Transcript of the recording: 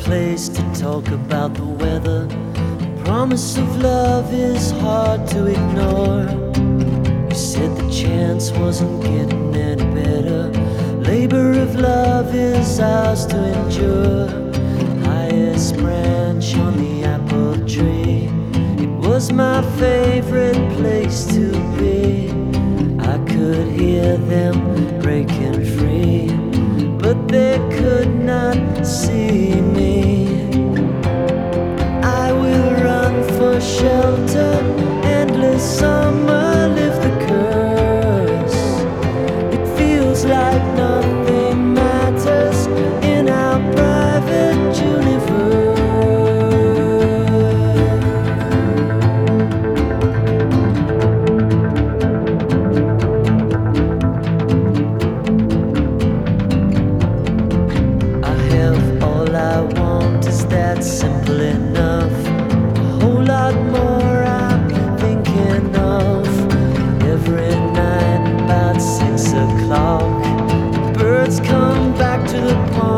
place to talk about the weather. Promise of love is hard to ignore. You said the chance wasn't getting any better. Labor of love is ours to endure. Highest branch on the apple tree. It was my favorite place to be. I could hear them breaking free, but they could not see me. I will run for shelter, endless summer, live the curse. It feels like nothing matters in our private universe. I have all I want, is that simple enough? A whole lot more I'm thinking of. Every night about 6 o'clock, birds come back to the pond.